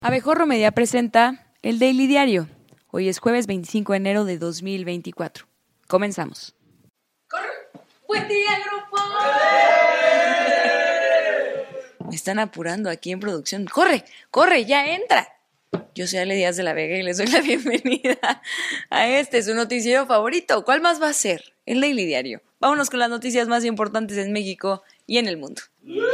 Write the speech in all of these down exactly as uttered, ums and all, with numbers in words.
Abejorro Media presenta el Daily Diario. Hoy es jueves veinticinco de enero de dos mil veinticuatro. Comenzamos. ¡Corre! ¡Buen día, grupo! Me están apurando aquí en producción. ¡Corre! ¡Corre! ¡Ya entra! Yo soy Ale Díaz de la Vega y les doy la bienvenida a este, su noticiero favorito. ¿Cuál más va a ser? El Daily Diario. Vámonos con las noticias más importantes en México y en el mundo.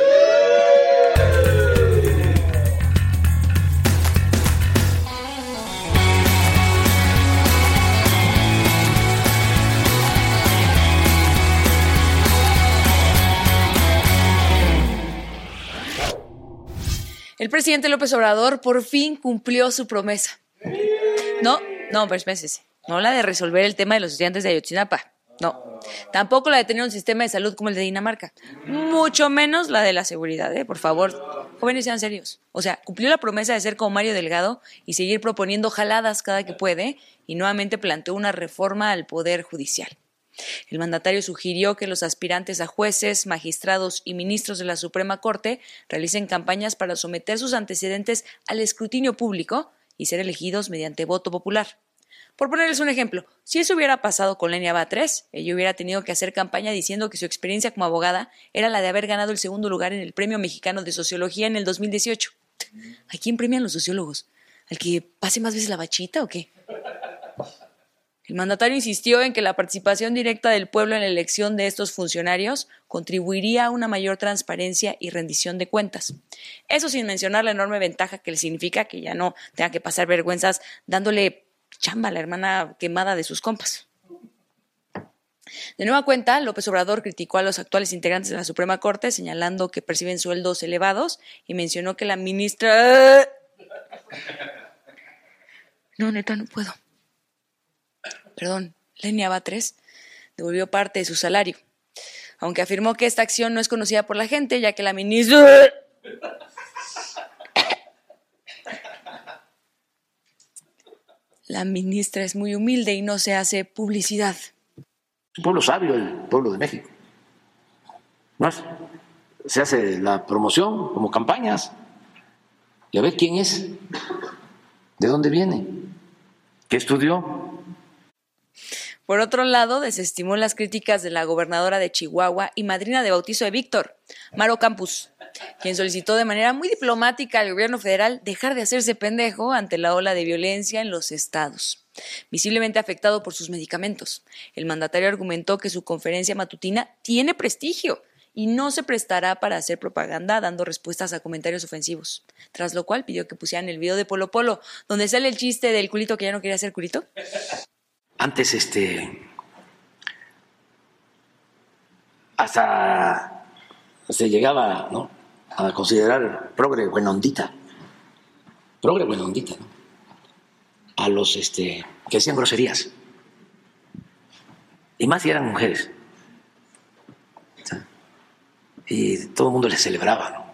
El presidente López Obrador por fin cumplió su promesa. No, no, pero espérense. No la de resolver el tema de los estudiantes de Ayotzinapa. No. Tampoco la de tener un sistema de salud como el de Dinamarca. Mucho menos la de la seguridad, ¿eh? Por favor, jóvenes, sean serios. O sea, cumplió la promesa de ser como Mario Delgado y seguir proponiendo jaladas cada que puede, y nuevamente planteó una reforma al Poder Judicial. El mandatario sugirió que los aspirantes a jueces, magistrados y ministros de la Suprema Corte realicen campañas para someter sus antecedentes al escrutinio público y ser elegidos mediante voto popular. Por ponerles un ejemplo, si eso hubiera pasado con Lenia Batres, ella hubiera tenido que hacer campaña diciendo que su experiencia como abogada era la de haber ganado el segundo lugar en el Premio Mexicano de Sociología en el dos mil dieciocho. ¿A quién premian los sociólogos? ¿Al que pase más veces la bachita o qué? El mandatario insistió en que la participación directa del pueblo en la elección de estos funcionarios contribuiría a una mayor transparencia y rendición de cuentas. Eso sin mencionar la enorme ventaja que le significa que ya no tenga que pasar vergüenzas dándole chamba a la hermana quemada de sus compas. De nueva cuenta, López Obrador criticó a los actuales integrantes de la Suprema Corte, señalando que perciben sueldos elevados, y mencionó que la ministra... No, neta, no puedo. Perdón, Lenia Batres devolvió parte de su salario, aunque afirmó que esta acción no es conocida por la gente, ya que la ministra... La ministra es muy humilde y no se hace publicidad. Es un pueblo sabio, el pueblo de México. ¿No es? Se hace la promoción como campañas. Y a ver quién es, de dónde viene, qué estudió. Por otro lado, desestimó las críticas de la gobernadora de Chihuahua y madrina de bautizo de Víctor, Maro Campos, quien solicitó de manera muy diplomática al gobierno federal dejar de hacerse pendejo ante la ola de violencia en los estados, visiblemente afectado por sus medicamentos. El mandatario argumentó que su conferencia matutina tiene prestigio y no se prestará para hacer propaganda dando respuestas a comentarios ofensivos, tras lo cual pidió que pusieran el video de Polo Polo, donde sale el chiste del culito que ya no quería ser culito. Antes, este, hasta se llegaba, ¿no?, a considerar progre buenondita, progre buenondita, ¿no?, a los este, que hacían groserías, y más si eran mujeres, ¿sí? Y todo el mundo les celebraba, ¿no?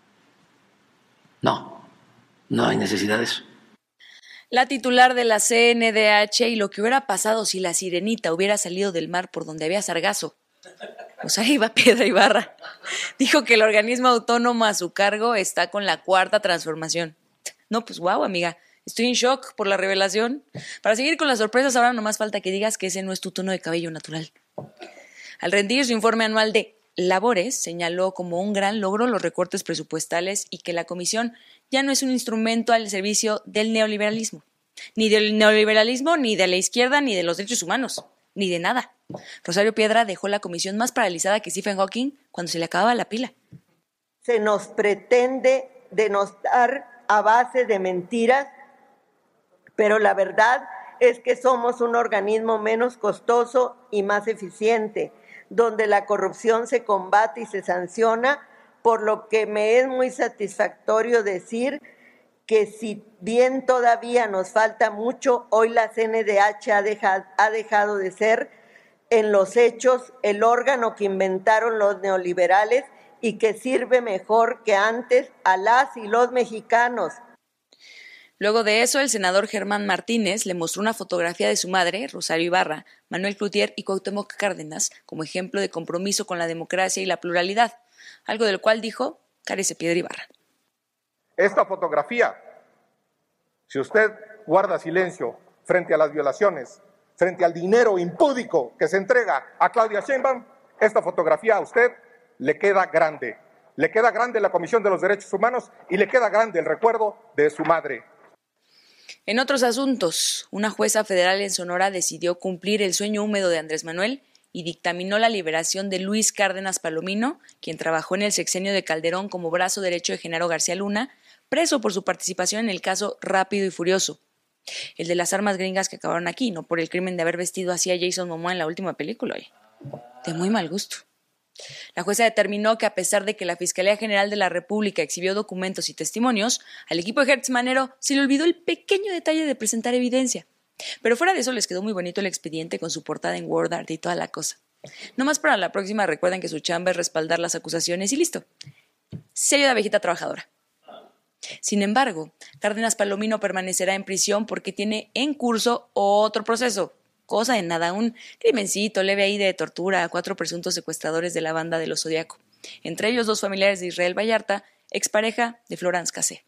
No, no hay necesidad de eso. La titular de la C N D H y lo que hubiera pasado si la sirenita hubiera salido del mar por donde había sargazo, o sea, iba Piedra Ibarra, dijo que el organismo autónomo a su cargo está con la cuarta transformación. No, pues guau, amiga, estoy en shock por la revelación. Para seguir con las sorpresas, ahora nomás falta que digas que ese no es tu tono de cabello natural. Al rendir su informe anual de labores, señaló como un gran logro los recortes presupuestales y que la comisión ya no es un instrumento al servicio del neoliberalismo. Ni del neoliberalismo, ni de la izquierda, ni de los derechos humanos, ni de nada. Rosario Piedra dejó la comisión más paralizada que Stephen Hawking cuando se le acababa la pila. Se nos pretende denostar a base de mentiras, pero la verdad es que somos un organismo menos costoso y más eficiente, donde la corrupción se combate y se sanciona, por lo que me es muy satisfactorio decir que si bien todavía nos falta mucho, hoy la C N D H ha dejado, ha dejado de ser en los hechos el órgano que inventaron los neoliberales y que sirve mejor que antes a las y los mexicanos. Luego de eso, el senador Germán Martínez le mostró una fotografía de su madre, Rosario Ibarra, Manuel Cloutier y Cuauhtémoc Cárdenas, como ejemplo de compromiso con la democracia y la pluralidad, algo del cual dijo, carece Piedra Ibarra. Esta fotografía Si usted guarda silencio frente a las violaciones, frente al dinero impúdico que se entrega a Claudia Sheinbaum, esta fotografía a usted le queda grande. Le queda grande la Comisión de los Derechos Humanos y le queda grande el recuerdo de su madre. En otros asuntos, una jueza federal en Sonora decidió cumplir el sueño húmedo de Andrés Manuel y dictaminó la liberación de Luis Cárdenas Palomino, quien trabajó en el sexenio de Calderón como brazo derecho de Genaro García Luna, preso por su participación en el caso Rápido y Furioso, el de las armas gringas que acabaron aquí, no por el crimen de haber vestido así a Jason Momoa en la última película. Oye. De muy mal gusto. La jueza determinó que a pesar de que la Fiscalía General de la República exhibió documentos y testimonios, al equipo de Hertz Manero se le olvidó el pequeño detalle de presentar evidencia. Pero fuera de eso les quedó muy bonito el expediente con su portada en Word Art y toda la cosa. Nomás para la próxima recuerden que su chamba es respaldar las acusaciones y listo. Sello de abejita trabajadora. Sin embargo, Cárdenas Palomino permanecerá en prisión porque tiene en curso otro proceso. Cosa de nada, un crimencito leve ahí de tortura a cuatro presuntos secuestradores de la banda de los Zodiaco. Entre ellos dos familiares de Israel Vallarta, expareja de Florence Cassé.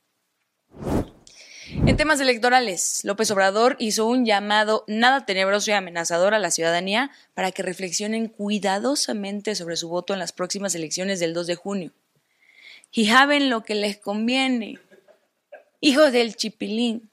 En temas electorales, López Obrador hizo un llamado nada tenebroso y amenazador a la ciudadanía para que reflexionen cuidadosamente sobre su voto en las próximas elecciones del dos de junio. Y saben lo que les conviene. Hijos del chipilín.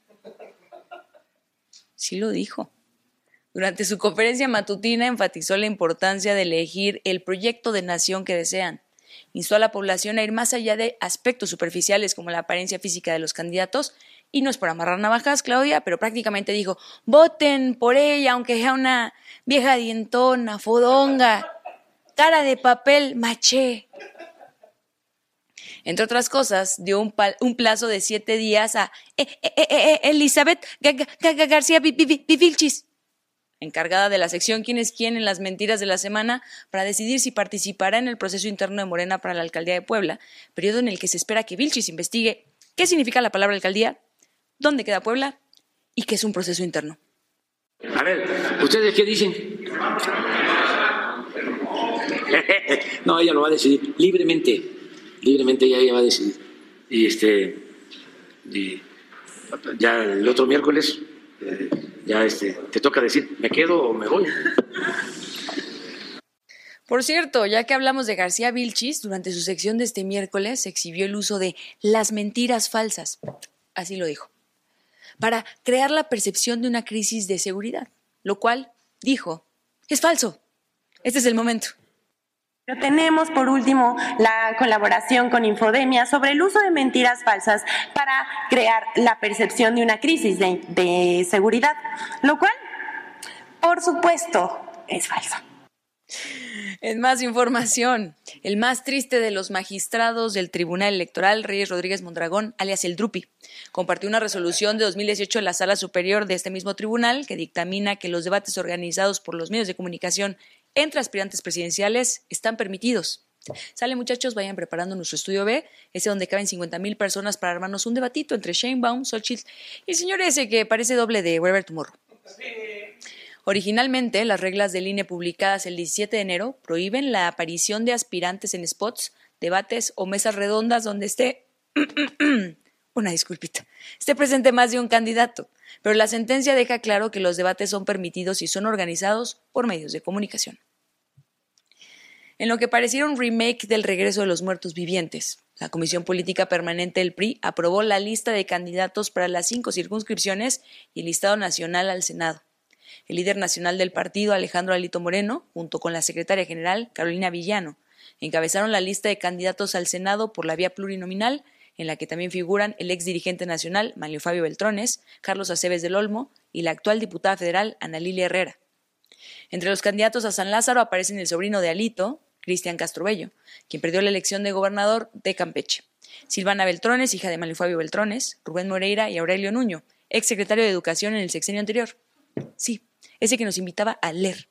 Sí lo dijo. Durante su conferencia matutina enfatizó la importancia de elegir el proyecto de nación que desean. Instó a la población a ir más allá de aspectos superficiales como la apariencia física de los candidatos. Y no es por amarrar navajas, Claudia, pero prácticamente dijo, voten por ella, aunque sea una vieja dientona, fodonga, cara de papel maché. Entre otras cosas, dio un, pal- un plazo de siete días a eh, eh, eh, eh, Elizabeth Ga- Ga- Ga- García Vilchis, encargada de la sección ¿Quién es quién en las mentiras de la semana?, para decidir si participará en el proceso interno de Morena para la alcaldía de Puebla, periodo en el que se espera que Vilchis investigue qué significa la palabra alcaldía, dónde queda Puebla y qué es un proceso interno. A ver, ¿ustedes qué dicen? No, ella lo va a decidir libremente, libremente ella, ella va a decidir. Y este, y ya el otro miércoles, eh, ya este, te toca decir, ¿me quedo o me voy? Por cierto, ya que hablamos de García Vilchis, durante su sección de este miércoles se exhibió el uso de las mentiras falsas, así lo dijo, para crear la percepción de una crisis de seguridad, lo cual, dijo, es falso. Este es el momento. Pero tenemos, por último, la colaboración con Infodemia sobre el uso de mentiras falsas para crear la percepción de una crisis de, de seguridad, lo cual, por supuesto, es falso. En más información, el más triste de los magistrados del Tribunal Electoral, Reyes Rodríguez Mondragón, alias el Drupi, compartió una resolución de dos mil dieciocho en la Sala Superior de este mismo tribunal que dictamina que los debates organizados por los medios de comunicación entre aspirantes presidenciales están permitidos. Sale, muchachos, vayan preparando nuestro estudio B, ese donde caben cincuenta mil personas para armarnos un debatito entre Sheinbaum, Xochitl y el señor ese que parece doble de Wherever Tomorrow. Originalmente, las reglas del I N E publicadas el diecisiete de enero prohíben la aparición de aspirantes en spots, debates o mesas redondas donde esté, una disculpita, esté presente más de un candidato, pero la sentencia deja claro que los debates son permitidos y son organizados por medios de comunicación. En lo que pareciera un remake del Regreso de los Muertos Vivientes, la Comisión Política Permanente del P R I aprobó la lista de candidatos para las cinco circunscripciones y el listado nacional al Senado. El líder nacional del partido, Alejandro Alito Moreno, junto con la secretaria general, Carolina Villano, encabezaron la lista de candidatos al Senado por la vía plurinominal, en la que también figuran el ex dirigente nacional, Manlio Fabio Beltrones, Carlos Aceves del Olmo y la actual diputada federal, Ana Lilia Herrera. Entre los candidatos a San Lázaro aparecen el sobrino de Alito, Cristian Castro Bello, quien perdió la elección de gobernador de Campeche, Silvana Beltrones, hija de Manlio Fabio Beltrones, Rubén Moreira y Aurelio Nuño, ex secretario de Educación en el sexenio anterior. Sí, ese que nos invitaba a leer.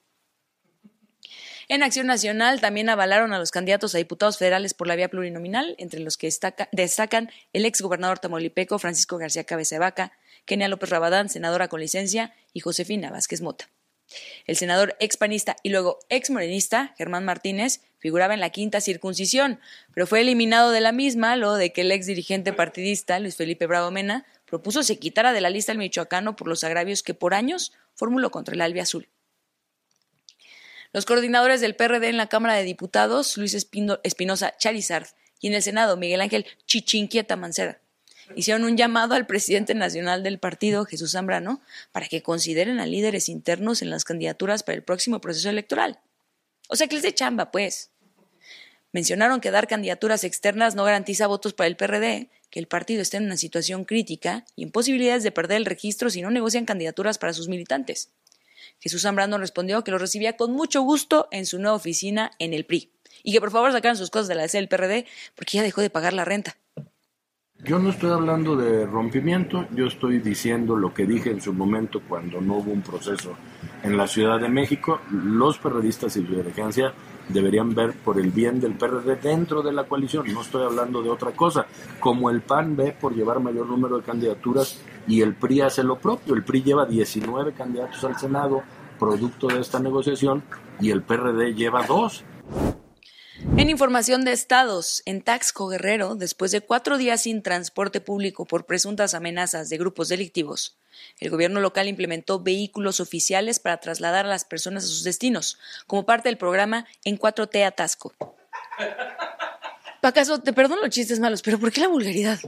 En Acción Nacional también avalaron a los candidatos a diputados federales por la vía plurinominal, entre los que destaca, destacan el ex gobernador tamaulipeco Francisco García Cabeza de Vaca, Kenia López Rabadán, senadora con licencia, y Josefina Vázquez Mota. El senador expanista y luego exmorenista, Germán Martínez, figuraba en la quinta circuncisión, pero fue eliminado de la misma luego de que el ex dirigente partidista, Luis Felipe Bravo Mena, propuso se quitara de la lista el michoacano por los agravios que por años formuló contra el albiazul. Los coordinadores del P R D en la Cámara de Diputados, Luis Espinosa Charizard, y en el Senado, Miguel Ángel Chichinquieta Mancera, hicieron un llamado al presidente nacional del partido, Jesús Zambrano, para que consideren a líderes internos en las candidaturas para el próximo proceso electoral. O sea, que les dé chamba, pues. Mencionaron que dar candidaturas externas no garantiza votos para el P R D, que el partido está en una situación crítica y en posibilidades de perder el registro si no negocian candidaturas para sus militantes. Jesús Zambrano respondió que lo recibía con mucho gusto en su nueva oficina en el P R I y que por favor sacaran sus cosas de la sede del P R D porque ya dejó de pagar la renta. Yo no estoy hablando de rompimiento, yo estoy diciendo lo que dije en su momento cuando no hubo un proceso en la Ciudad de México. Los perredistas y su dirigencia deberían ver por el bien del P R D dentro de la coalición, no estoy hablando de otra cosa. Como el P A N ve por llevar mayor número de candidaturas y el P R I hace lo propio, el P R I lleva diecinueve candidatos al Senado, producto de esta negociación, y el P R D lleva dos. En información de estados, en Taxco, Guerrero, después de cuatro días sin transporte público por presuntas amenazas de grupos delictivos, el gobierno local implementó vehículos oficiales para trasladar a las personas a sus destinos, como parte del programa En cuatro T a Taxco. Pacaso, te perdono los chistes malos, pero ¿por qué la vulgaridad?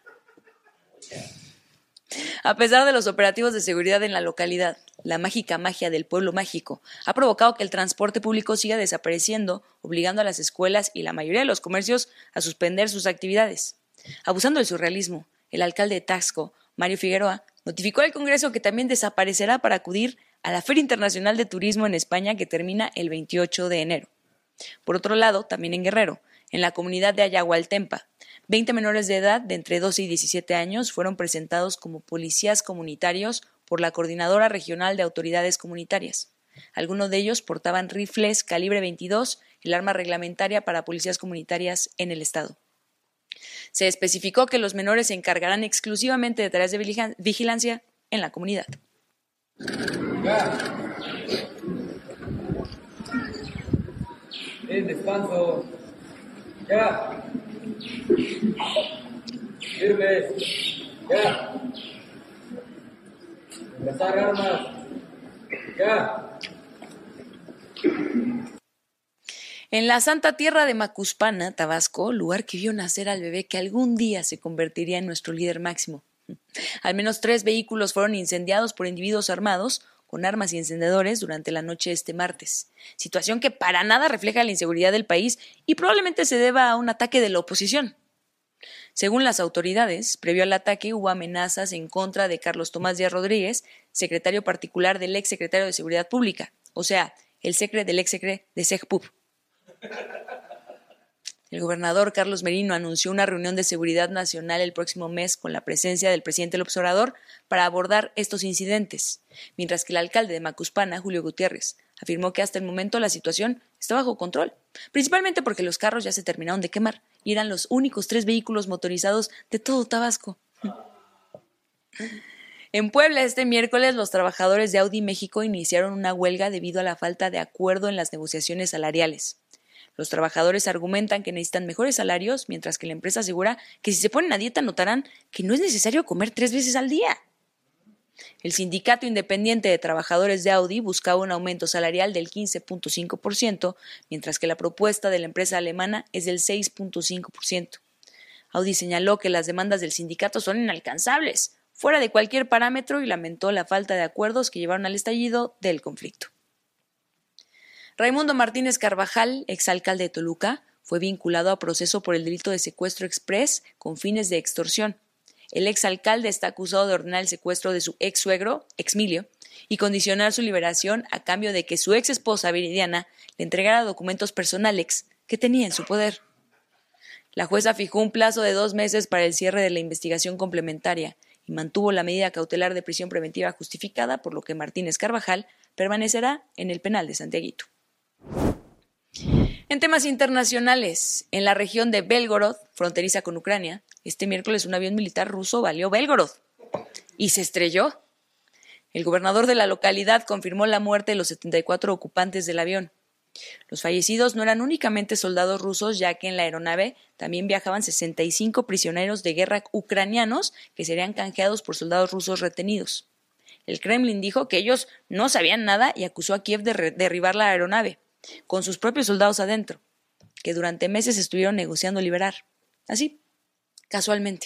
A pesar de los operativos de seguridad en la localidad, la mágica magia del pueblo mágico ha provocado que el transporte público siga desapareciendo, obligando a las escuelas y la mayoría de los comercios a suspender sus actividades. Abusando del surrealismo, el alcalde de Taxco, Mario Figueroa, notificó al Congreso que también desaparecerá para acudir a la Feria Internacional de Turismo en España que termina el veintiocho de enero. Por otro lado, también en Guerrero, en la comunidad de Ayahualtempa, veinte menores de edad de entre doce y diecisiete años fueron presentados como policías comunitarios por la Coordinadora Regional de Autoridades Comunitarias. Algunos de ellos portaban rifles calibre veintidós, el arma reglamentaria para policías comunitarias en el estado. Se especificó que los menores se encargarán exclusivamente de tareas de vigilancia en la comunidad. Ya. Es descanso. Ya. Firme. Ya. Empezar armas. Ya. En la Santa Tierra de Macuspana, Tabasco, lugar que vio nacer al bebé que algún día se convertiría en nuestro líder máximo. Al menos tres vehículos fueron incendiados por individuos armados con armas y encendedores durante la noche de este martes, situación que para nada refleja la inseguridad del país y probablemente se deba a un ataque de la oposición. Según las autoridades, previo al ataque hubo amenazas en contra de Carlos Tomás Díaz Rodríguez, secretario particular del ex secretario de Seguridad Pública, o sea, el secre del ex secre de SEGPUB. El gobernador Carlos Merino anunció una reunión de seguridad nacional el próximo mes con la presencia del presidente López Obrador para abordar estos incidentes, mientras que el alcalde de Macuspana, Julio Gutiérrez, afirmó que hasta el momento la situación está bajo control, principalmente porque los carros ya se terminaron de quemar y eran los únicos tres vehículos motorizados de todo Tabasco. En Puebla, este miércoles, los trabajadores de Audi México iniciaron una huelga debido a la falta de acuerdo en las negociaciones salariales. Los trabajadores argumentan que necesitan mejores salarios, mientras que la empresa asegura que si se ponen a dieta notarán que no es necesario comer tres veces al día. El Sindicato Independiente de Trabajadores de Audi buscaba un aumento salarial del quince punto cinco por ciento, mientras que la propuesta de la empresa alemana es del seis punto cinco por ciento. Audi señaló que las demandas del sindicato son inalcanzables, fuera de cualquier parámetro, y lamentó la falta de acuerdos que llevaron al estallido del conflicto. Raimundo Martínez Carvajal, exalcalde de Toluca, fue vinculado a proceso por el delito de secuestro exprés con fines de extorsión. El exalcalde está acusado de ordenar el secuestro de su ex suegro, Exmilio, y condicionar su liberación a cambio de que su ex esposa, Viridiana, le entregara documentos personales que tenía en su poder. La jueza fijó un plazo de dos meses para el cierre de la investigación complementaria y mantuvo la medida cautelar de prisión preventiva justificada, por lo que Martínez Carvajal permanecerá en el penal de Santiaguito. En temas internacionales, en la región de Belgorod, fronteriza con Ucrania, este miércoles un avión militar ruso baleó Belgorod y se estrelló. El gobernador de la localidad confirmó la muerte de los setenta y cuatro ocupantes del avión. Los fallecidos no eran únicamente soldados rusos, ya que en la aeronave también viajaban sesenta y cinco prisioneros de guerra ucranianos que serían canjeados por soldados rusos retenidos. El Kremlin dijo que ellos no sabían nada y acusó a Kiev de re- derribar la aeronave, con sus propios soldados adentro, que durante meses estuvieron negociando liberar. Así, casualmente.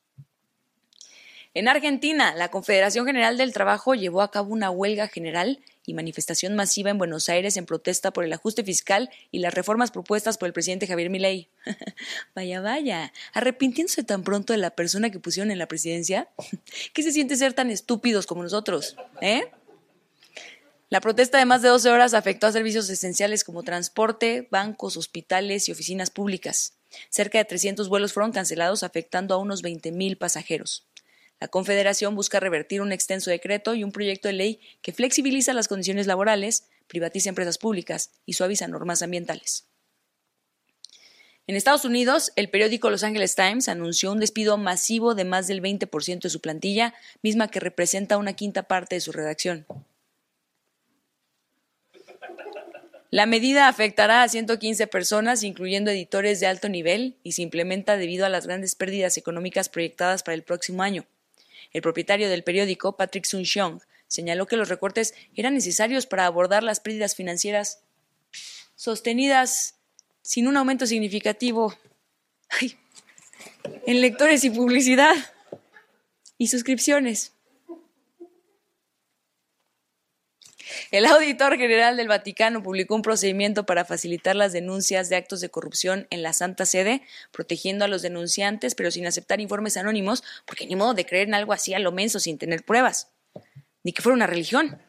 En Argentina, la Confederación General del Trabajo llevó a cabo una huelga general y manifestación masiva en Buenos Aires en protesta por el ajuste fiscal y las reformas propuestas por el presidente Javier Milei. Vaya, vaya, arrepintiéndose tan pronto de la persona que pusieron en la presidencia. ¿Qué se siente ser tan estúpidos como nosotros? ¿Eh? La protesta de más de doce horas afectó a servicios esenciales como transporte, bancos, hospitales y oficinas públicas. Cerca de trescientos vuelos fueron cancelados, afectando a unos veinte mil pasajeros. La Confederación busca revertir un extenso decreto y un proyecto de ley que flexibiliza las condiciones laborales, privatiza empresas públicas y suaviza normas ambientales. En Estados Unidos, el periódico Los Angeles Times anunció un despido masivo de más del veinte por ciento de su plantilla, misma que representa una quinta parte de su redacción. La medida afectará a ciento quince personas, incluyendo editores de alto nivel, y se implementa debido a las grandes pérdidas económicas proyectadas para el próximo año. El propietario del periódico, Patrick Soon-Shiong, señaló que los recortes eran necesarios para abordar las pérdidas financieras sostenidas sin un aumento significativo ay, en lectores y publicidad y suscripciones. El auditor general del Vaticano publicó un procedimiento para facilitar las denuncias de actos de corrupción en la Santa Sede, protegiendo a los denunciantes, pero sin aceptar informes anónimos, porque ni modo de creer en algo así a lo menso sin tener pruebas, ni que fuera una religión.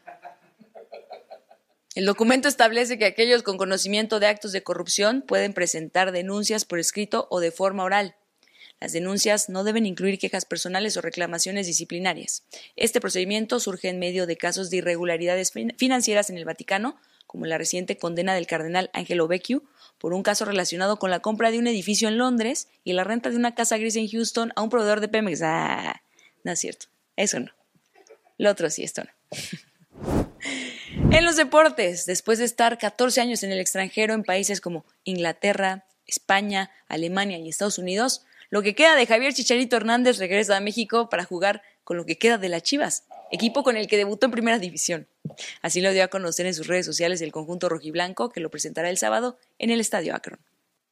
El documento establece que aquellos con conocimiento de actos de corrupción pueden presentar denuncias por escrito o de forma oral. Las denuncias no deben incluir quejas personales o reclamaciones disciplinarias. Este procedimiento surge en medio de casos de irregularidades financieras en el Vaticano, como la reciente condena del cardenal Angelo Becciu por un caso relacionado con la compra de un edificio en Londres y la renta de una casa gris en Houston a un proveedor de Pemex. Ah, no es cierto. Eso no. Lo otro sí, esto no. En los deportes, después de estar catorce años en el extranjero en países como Inglaterra, España, Alemania y Estados Unidos, lo que queda de Javier Chicharito Hernández regresa a México para jugar con lo que queda de las Chivas, equipo con el que debutó en Primera División. Así lo dio a conocer en sus redes sociales el conjunto rojiblanco, que lo presentará el sábado en el Estadio Akron.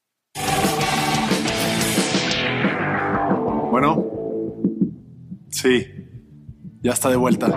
Bueno, sí, ya está de vuelta.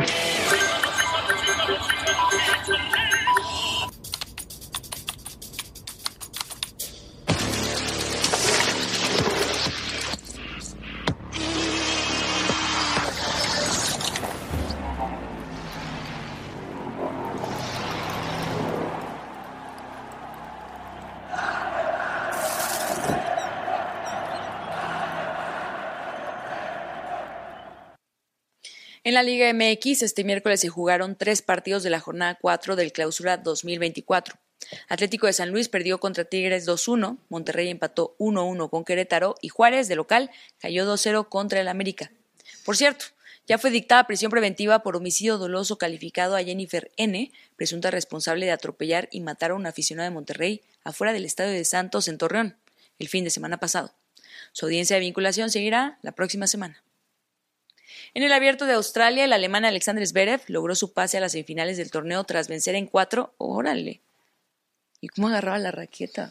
En la Liga M X, este miércoles se jugaron tres partidos de la jornada cuatro del Clausura dos mil veinticuatro. Atlético de San Luis perdió contra Tigres dos uno, Monterrey empató uno uno con Querétaro y Juárez, de local, cayó dos cero contra el América. Por cierto, ya fue dictada prisión preventiva por homicidio doloso calificado a Jennifer N., presunta responsable de atropellar y matar a un aficionado de Monterrey afuera del Estadio de Santos en Torreón, el fin de semana pasado. Su audiencia de vinculación seguirá la próxima semana. En el Abierto de Australia, el alemán Alexander Zverev logró su pase a las semifinales del torneo tras vencer en cuatro. ¡Órale! ¿Y cómo agarraba la raqueta?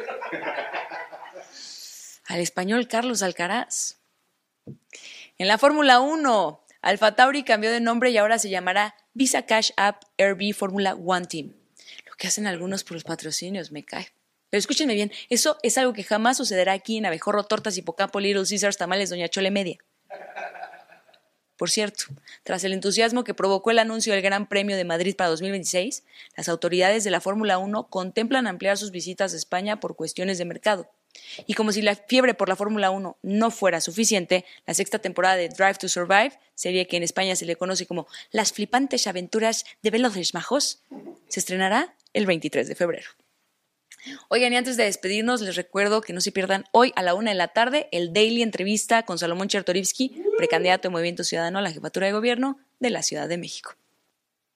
Al español Carlos Alcaraz. En la Fórmula uno, Alfa Tauri cambió de nombre y ahora se llamará Visa Cash App R B Fórmula One Team. Lo que hacen algunos por los patrocinios, me cae. Pero escúchenme bien, eso es algo que jamás sucederá aquí en Abejorro, Tortas, Hipocampo, Little Caesars, Tamales, Doña Chole Media. Por cierto, tras el entusiasmo que provocó el anuncio del Gran Premio de Madrid para dos mil veintiséis, las autoridades de la Fórmula uno contemplan ampliar sus visitas a España por cuestiones de mercado. Y como si la fiebre por la Fórmula uno no fuera suficiente, la sexta temporada de Drive to Survive, serie que en España se le conoce como Las flipantes aventuras de Veloces Majos, se estrenará el veintitrés de febrero. Oigan, y antes de despedirnos, les recuerdo que no se pierdan hoy a la una de la tarde el Daily Entrevista con Salomón Chertorivsky, precandidato de Movimiento Ciudadano a la jefatura de gobierno de la Ciudad de México.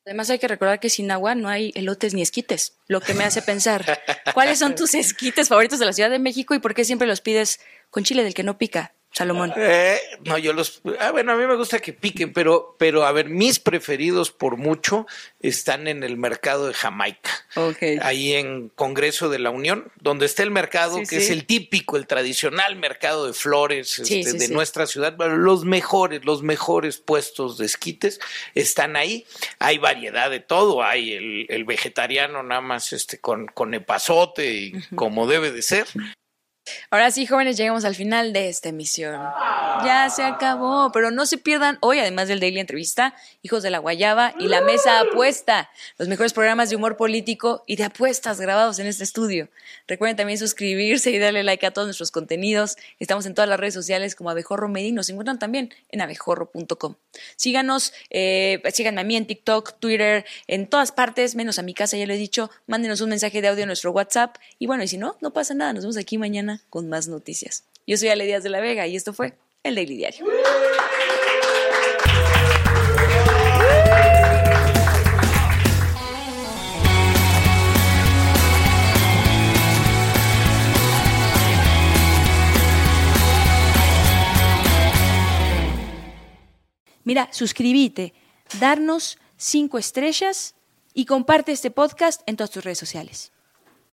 Además hay que recordar que sin agua no hay elotes ni esquites, lo que me hace pensar, ¿cuáles son tus esquites favoritos de la Ciudad de México y por qué siempre los pides con chile del que no pica, Salomón? Eh, no, yo los... Ah, bueno, a mí me gusta que piquen, pero, pero a ver, mis preferidos por mucho están en el mercado de Jamaica. Okay. Ahí en Congreso de la Unión, donde está el mercado, Sí, que sí. es el típico, el tradicional mercado de flores Sí, este, sí, de sí. nuestra ciudad. Bueno, los mejores, los mejores puestos de esquites están ahí. Hay variedad de todo. Hay el, el vegetariano nada más este, con, con epazote y uh-huh. como debe de ser. Ahora sí, jóvenes, llegamos al final de esta emisión. Ya se acabó, pero no se pierdan hoy, además del Daily Entrevista, Hijos de la Guayaba y La Mesa Apuesta, los mejores programas de humor político y de apuestas grabados en este estudio. Recuerden también suscribirse y darle like a todos nuestros contenidos. Estamos en todas las redes sociales como Abejorro Media y nos encuentran también en abejorro punto com. Síganos, eh, síganme a mí en TikTok, Twitter, en todas partes, menos a mi casa, ya lo he dicho. Mándenos un mensaje de audio a nuestro WhatsApp y bueno, y si no, no pasa nada, nos vemos aquí mañana con más noticias. Yo soy Ale Díaz de la Vega y esto fue El Daily Diario. Mira, suscríbete, darnos cinco estrellas y comparte este podcast en todas tus redes sociales.